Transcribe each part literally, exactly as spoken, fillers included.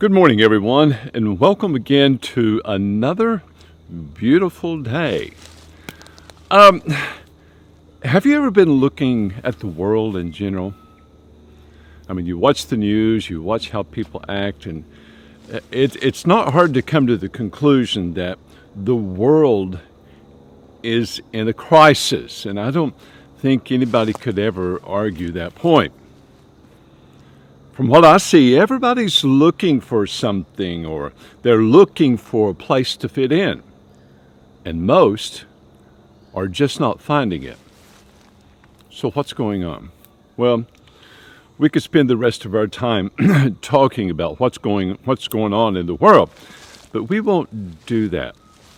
Good morning, everyone, and welcome again to another beautiful day. Um, have you ever been looking at the world in general? I mean, you watch the news, you watch how people act, and it, it's not hard to come to the conclusion that the world is in a crisis, and I don't think anybody could ever argue that point. From what I see, everybody's looking for something, or they're looking for a place to fit in, and most are just not finding it. So what's going on? Well, we could spend the rest of our time talking about what's going what's going on in the world, but we won't do that.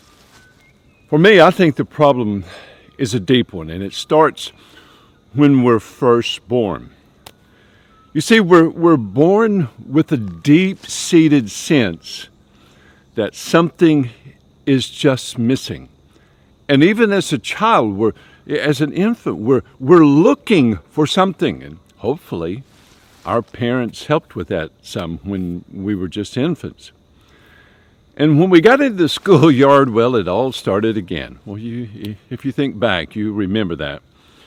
For me, I think the problem is a deep one, and it starts when we're first born. You see, we're, we're born with a deep-seated sense that something is just missing. And even as a child, we're, as an infant, we're, we're looking for something. And hopefully, our parents helped with that some when we were just infants. And when we got into the schoolyard, well, it all started again. Well, you, if you think back, you remember that.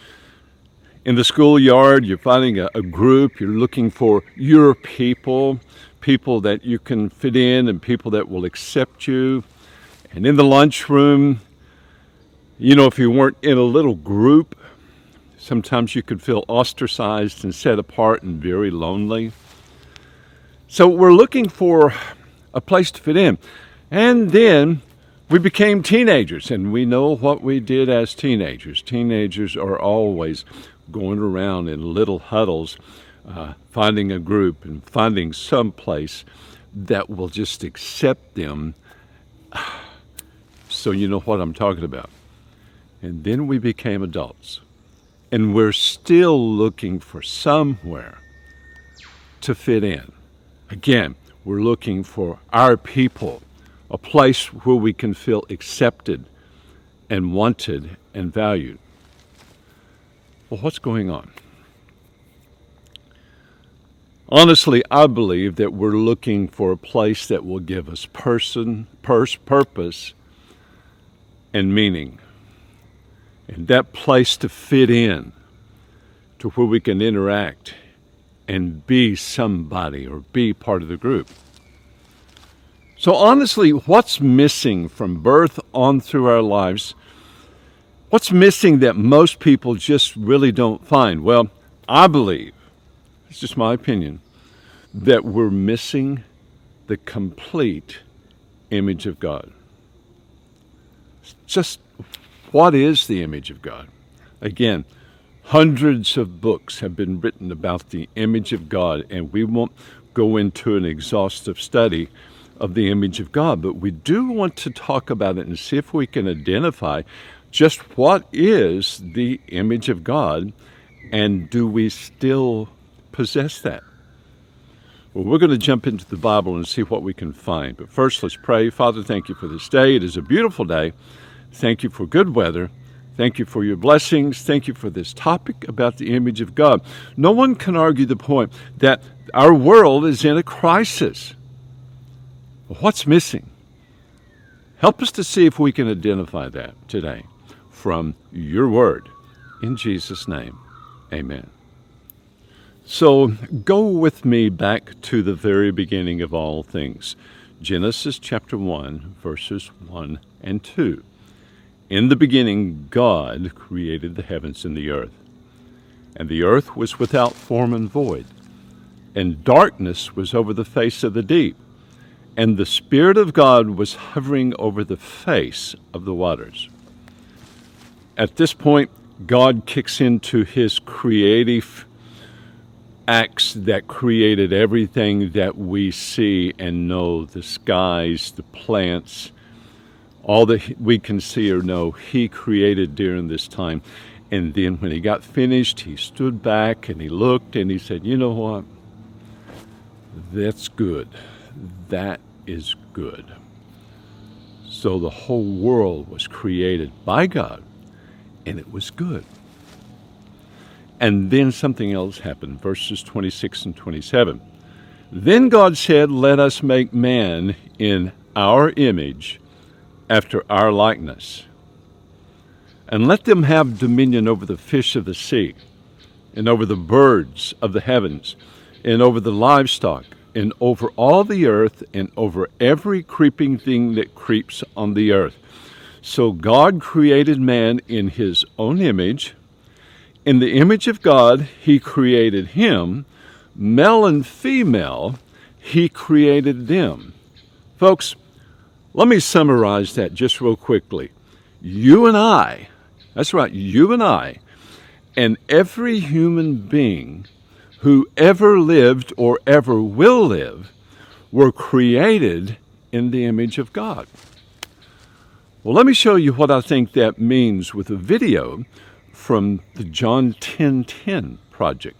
In the schoolyard, you're finding a, a group, you're looking for your people, people that you can fit in and people that will accept you. And in the lunchroom, you know, if you weren't in a little group, sometimes you could feel ostracized and set apart and very lonely. So we're looking for a place to fit in. And then we became teenagers, and we know what we did as teenagers. Teenagers are always going around in little huddles, uh, finding a group and finding some place that will just accept them. So you know what I'm talking about. And then we became adults, and we're still looking for somewhere to fit in. Again, we're looking for our people, a place where we can feel accepted and wanted and valued. Well, what's going on? Honestly, I believe that we're looking for a place that will give us person, purse, purpose, and meaning. And that place to fit in, to where we can interact and be somebody or be part of the group. So honestly, what's missing from birth on through our lives? What's missing that most people just really don't find? Well, I believe, it's just my opinion, that we're missing the complete image of God. Just what is the image of God? Again, hundreds of books have been written about the image of God, and we won't go into an exhaustive study of the image of God, but we do want to talk about it and see if we can identify just what is the image of God, and do we still possess that? Well, we're going to jump into the Bible and see what we can find. But first, let's pray. Father, thank you for this day. It is a beautiful day. Thank you for good weather. Thank you for your blessings. Thank you for this topic about the image of God. No one can argue the point that our world is in a crisis. What's missing? Help us to see if we can identify that today from your word. In Jesus' name, amen. So go with me back to the very beginning of all things. Genesis chapter one, verses one and two. In the beginning, God created the heavens and the earth. And the earth was without form and void, and darkness was over the face of the deep. And the Spirit of God was hovering over the face of the waters. At this point, God kicks into his creative acts that created everything that we see and know, the skies, the plants, all that we can see or know, he created during this time. And then when he got finished, he stood back and he looked and he said, you know what? That's good. That is good. So the whole world was created by God, and it was good. And then something else happened, verses twenty-six and twenty-seven. Then God said, "Let us make man in our image, after our likeness, and let them have dominion over the fish of the sea, and over the birds of the heavens, and over the livestock, and over all the earth, and over every creeping thing that creeps on the earth." So God created man in his own image. In the image of God, he created him. Male and female, he created them. Folks, let me summarize that just real quickly. You and I, that's right, you and I, and every human being who ever lived or ever will live were created in the image of God. Well, let me show you what I think that means with a video from the John ten ten project.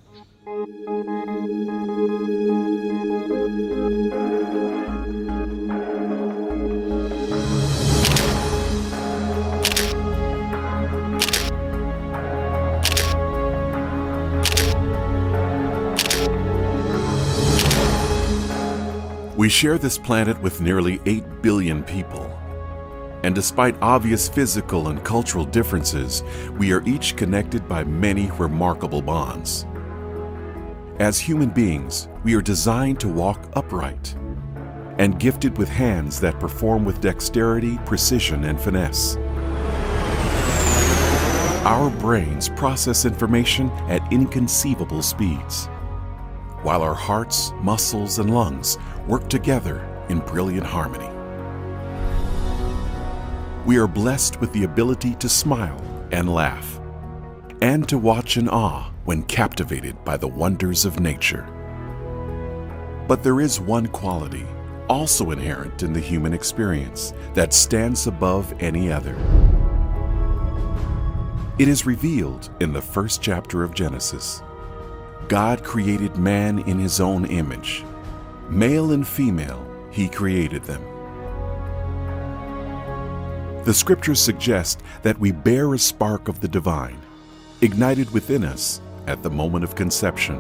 We share this planet with nearly eight billion people. And despite obvious physical and cultural differences, we are each connected by many remarkable bonds. As human beings, we are designed to walk upright and gifted with hands that perform with dexterity, precision, and finesse. Our brains process information at inconceivable speeds, while our hearts, muscles, and lungs work together in brilliant harmony. We are blessed with the ability to smile and laugh, and to watch in awe when captivated by the wonders of nature. But there is one quality also inherent in the human experience that stands above any other. It is revealed in the first chapter of Genesis. God created man in his own image. Male and female, he created them. The scriptures suggest that we bear a spark of the divine, ignited within us at the moment of conception.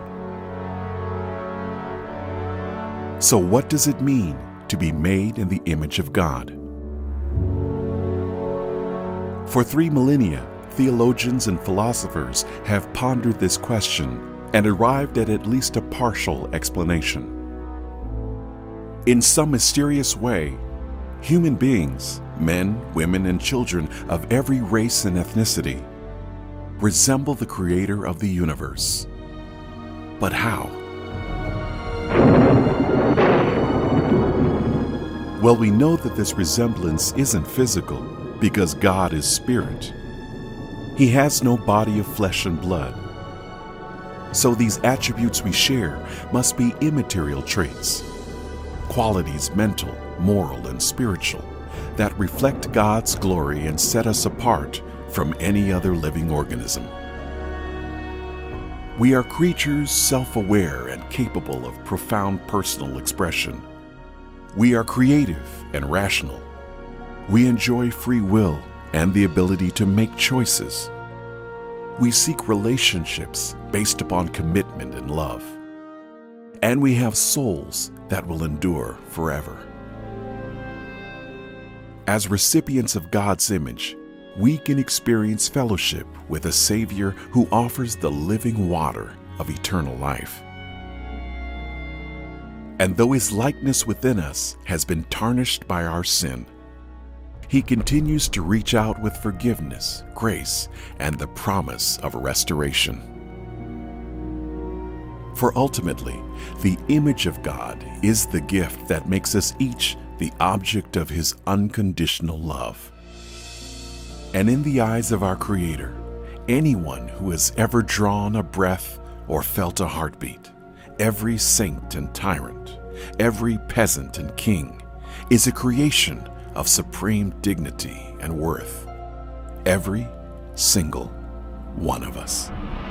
So what does it mean to be made in the image of God? For three millennia, theologians and philosophers have pondered this question and arrived at at least a partial explanation. In some mysterious way, human beings, men, women, and children of every race and ethnicity, resemble the Creator of the universe. But how? Well, we know that this resemblance isn't physical because God is spirit. He has no body of flesh and blood. So these attributes we share must be immaterial traits, qualities mental, moral, and spiritual that reflect God's glory and set us apart from any other living organism. We are creatures self-aware and capable of profound personal expression. We are creative and rational. We enjoy free will and the ability to make choices. We seek relationships based upon commitment and love. And we have souls that will endure forever. As recipients of God's image, we can experience fellowship with a Savior who offers the living water of eternal life. And though His likeness within us has been tarnished by our sin, He continues to reach out with forgiveness, grace, and the promise of restoration. For ultimately, the image of God is the gift that makes us each the object of His unconditional love. And in the eyes of our Creator, anyone who has ever drawn a breath or felt a heartbeat, every saint and tyrant, every peasant and king, is a creation of supreme dignity and worth. Every single one of us.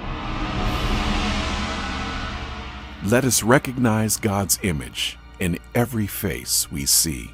Let us recognize God's image in every face we see.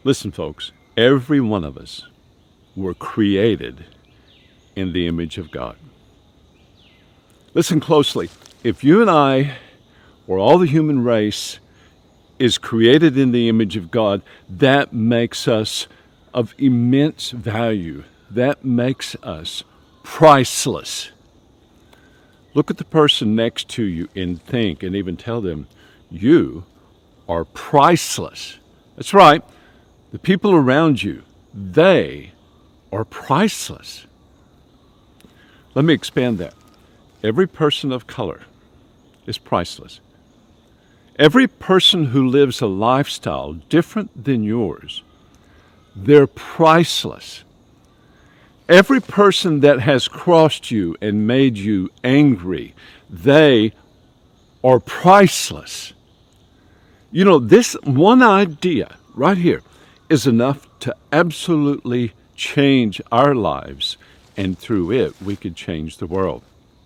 Listen, folks, every one of us were created in the image of God. Listen closely. If you and I, or all the human race, is created in the image of God, that makes us of immense value. That makes us priceless. Look at the person next to you and think, and even tell them, you are priceless. That's right. The people around you, they are priceless. Let me expand that. Every person of color is priceless. Every person who lives a lifestyle different than yours, they're priceless. Every person that has crossed you and made you angry, they are priceless. You know, this one idea right here is enough to absolutely change our lives, and through it, we could change the world.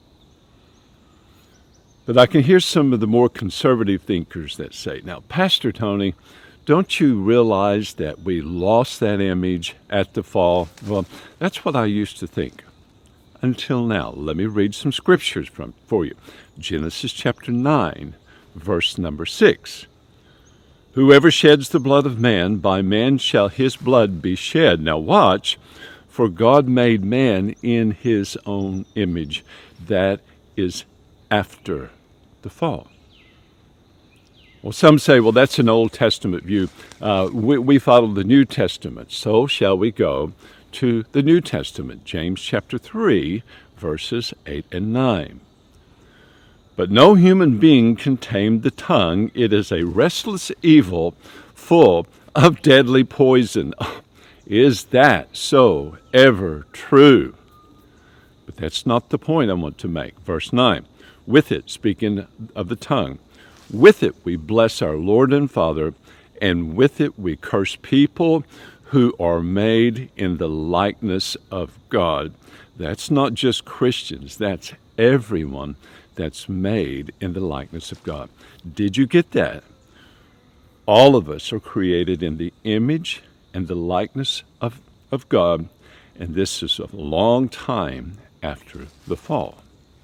But I can hear some of the more conservative thinkers that say, now, Pastor Tony, don't you realize that we lost that image at the fall? Well, that's what I used to think. Until now, let me read some scriptures from for you. Genesis chapter nine, verse number six. Whoever sheds the blood of man, by man shall his blood be shed. Now watch, for God made man in his own image. That is after the fall. Well, some say, well, that's an Old Testament view. Uh, we, we follow the New Testament. So shall we go to the New Testament, James chapter three, verses eight and nine. But no human being can tame the tongue. It is a restless evil full of deadly poison. Is that so ever true? But that's not the point I want to make. Verse nine. With it, speaking of the tongue, with it we bless our Lord and Father, and with it we curse people who are made in the likeness of God. That's not just Christians, that's everyone that's made in the likeness of God. Did you get that? All of us are created in the image and the likeness of, of God, and this is a long time after the fall.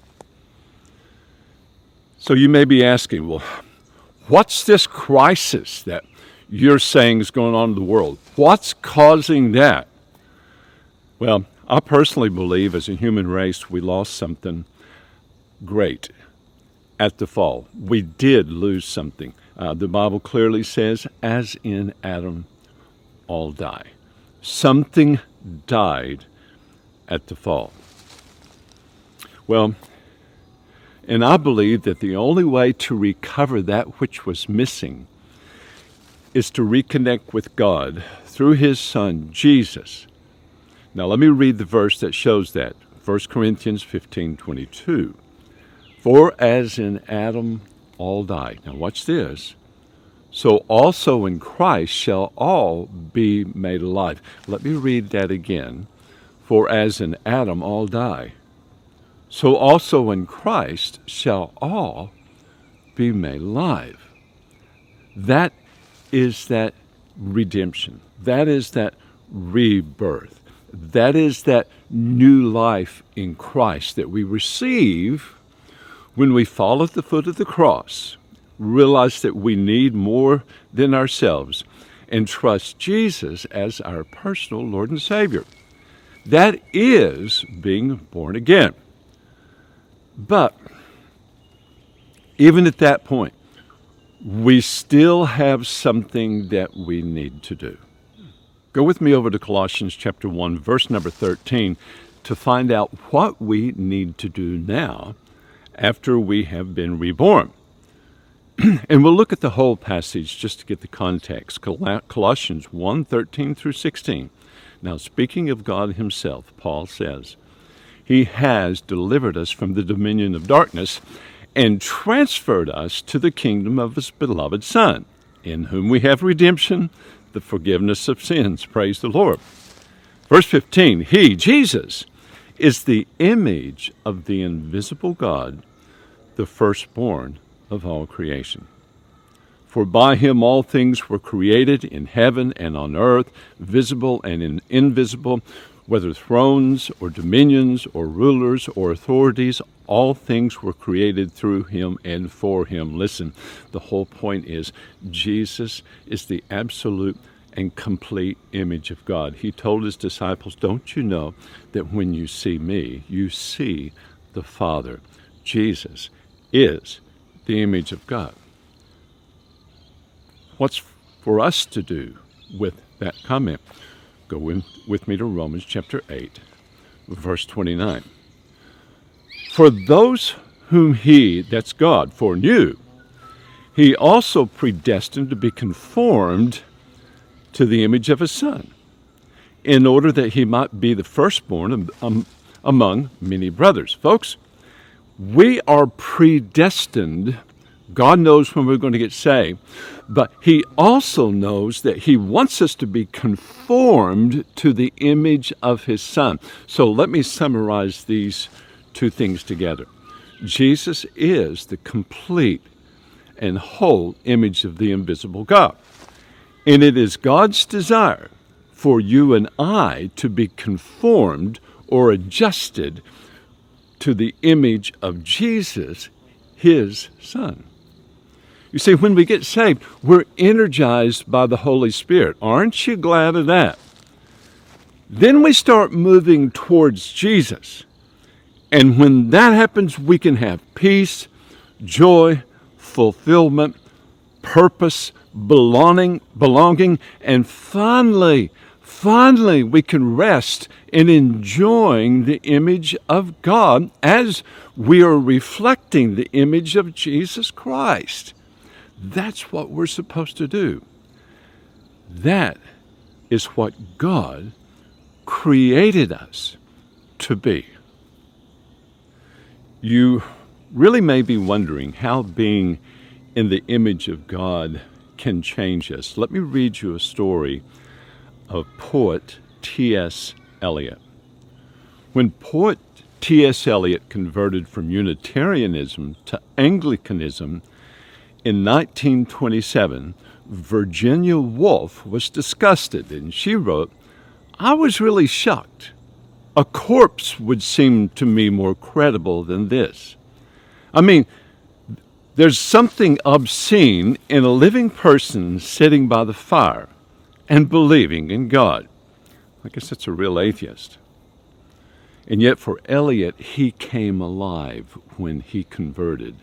So you may be asking, well, what's this crisis that you're saying is going on in the world? What's causing that? Well, I personally believe as a human race we lost something great at the fall. We did lose something. Uh, the Bible clearly says, as in Adam, all die. Something died at the fall. Well, and I believe that the only way to recover that which was missing is to reconnect with God through his Son, Jesus. Now let me read the verse that shows that. First Corinthians fifteen twenty-two. For as in Adam all die. Now watch this. So also in Christ shall all be made alive. Let me read that again. For as in Adam all die, so also in Christ shall all be made alive. That is that redemption. That is that rebirth. That is that new life in Christ that we receive when we fall at the foot of the cross, realize that we need more than ourselves, and trust Jesus as our personal Lord and Savior. That is being born again. But even at that point, we still have something that we need to do. Go with me over to Colossians chapter one, verse number thirteen, to find out what we need to do now after we have been reborn. And we'll look at the whole passage just to get the context. Colossians one, thirteen through sixteen. Now, speaking of God himself, Paul says, he has delivered us from the dominion of darkness and transferred us to the kingdom of his beloved Son, in whom we have redemption, the forgiveness of sins. Praise the Lord. Verse fifteen, he, Jesus, is the image of the invisible God, the firstborn of all creation. For by him all things were created in heaven and on earth, visible and in invisible, whether thrones or dominions or rulers or authorities, all things were created through him and for him. Listen, the whole point is Jesus is the absolute and complete image of God. He told his disciples, don't you know that when you see me, you see the Father? Jesus is the image of God. What's for us to do with that comment? Go in with me to Romans chapter eight, verse twenty-nine. For those whom he, that's God, foreknew, he also predestined to be conformed to the image of his Son, in order that he might be the firstborn um, among many brothers. Folks, we are predestined. God knows when we're going to get saved, but he also knows that he wants us to be conformed to the image of his Son. So let me summarize these two things together. Jesus is the complete and whole image of the invisible God. And it is God's desire for you and I to be conformed or adjusted to the image of Jesus, his Son. You see, when we get saved, we're energized by the Holy Spirit. Aren't you glad of that? Then we start moving towards Jesus. And when that happens, we can have peace, joy, fulfillment, purpose, belonging, belonging, and finally, finally, we can rest in enjoying the image of God as we are reflecting the image of Jesus Christ. That's what we're supposed to do. That is what God created us to be. You really may be wondering how being in the image of God can change us. Let me read you a story of poet T S Eliot. When poet T S Eliot converted from Unitarianism to Anglicanism in nineteen twenty-seven, Virginia Woolf was disgusted, and she wrote, I was really shocked. A corpse would seem to me more credible than this. I mean, there's something obscene in a living person sitting by the fire and believing in God. I guess that's a real atheist. And yet for Eliot, he came alive when he converted.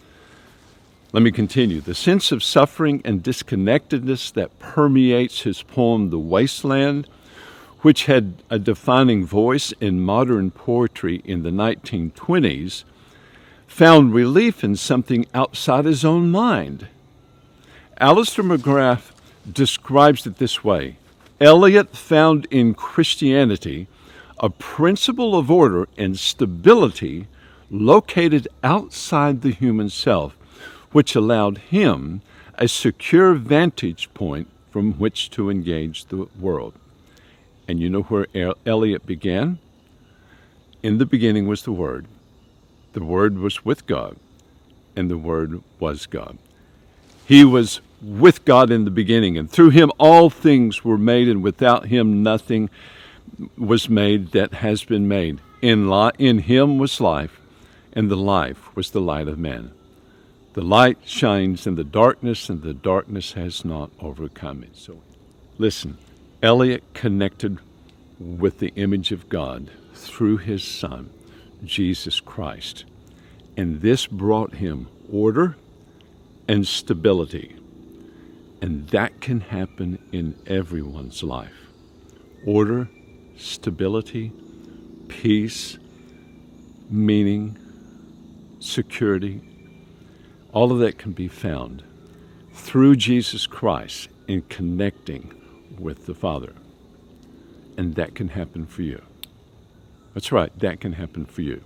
Let me continue. The sense of suffering and disconnectedness that permeates his poem, The Wasteland, which had a defining voice in modern poetry in the nineteen twenties, found relief in something outside his own mind. Alistair McGrath describes it this way. Eliot found in Christianity a principle of order and stability located outside the human self, which allowed him a secure vantage point from which to engage the world. And you know where Eliot began? In the beginning was the Word. The Word was with God, and the Word was God. He was with God in the beginning, and through him all things were made, and without him nothing was made that has been made. In, li- in him was life, and the life was the light of man. The light shines in the darkness, and the darkness has not overcome it. So, listen, Eliot connected with the image of God through his Son, Jesus Christ. And this brought him order and stability. And that can happen in everyone's life. Order, stability, peace, meaning, security, all of that can be found through Jesus Christ in connecting with the Father. And that can happen for you. That's right, that can happen for you.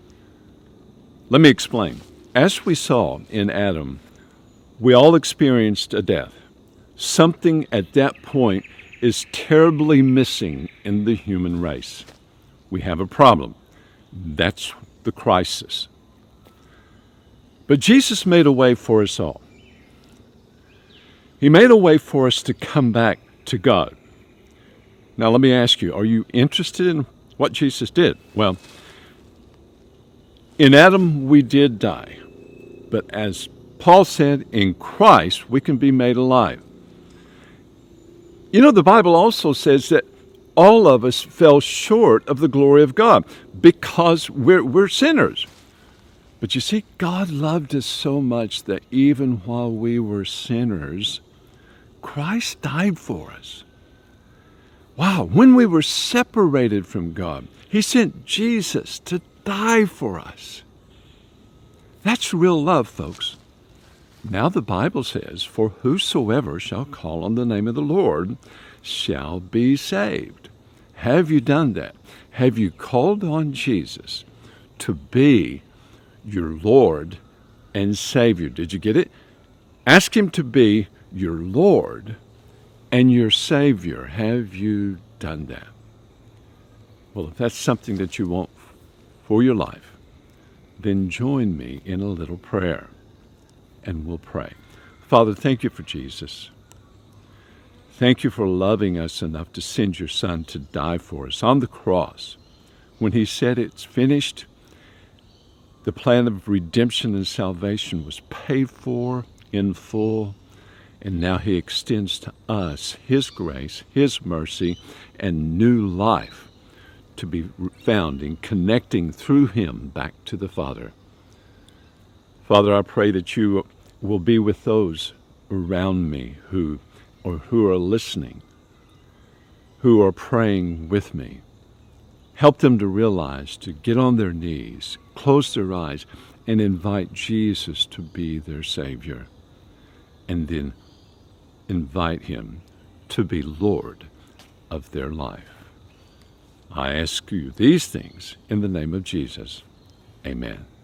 Let me explain. As we saw in Adam, we all experienced a death. Something at that point is terribly missing in the human race. We have a problem. That's the crisis. But Jesus made a way for us all. He made a way for us to come back to God. Now let me ask you, are you interested in what Jesus did? Well, in Adam we did die, but as Paul said, in Christ we can be made alive. You know, the Bible also says that all of us fell short of the glory of God because we're, we're sinners. But you see, God loved us so much that even while we were sinners, Christ died for us. Wow, when we were separated from God, He sent Jesus to die for us. That's real love, folks. Now the Bible says, "For whosoever shall call on the name of the Lord shall be saved." Have you done that? Have you called on Jesus to be your Lord and Savior? Did you get it? Ask Him to be your Lord and your Savior. Have you done that? Well, if that's something that you want for your life, then join me in a little prayer, and we'll pray. Father, thank you for Jesus. Thank you for loving us enough to send your Son to die for us on the cross. When He said it's finished, the plan of redemption and salvation was paid for in full, and now He extends to us His grace, His mercy, and new life to be found in connecting through Him back to the Father. Father, I pray that you will be with those around me who or who are listening, who are praying with me. Help them to realize, to get on their knees, close their eyes, and invite Jesus to be their Savior, and then invite Him to be Lord of their life. I ask you these things in the name of Jesus. Amen.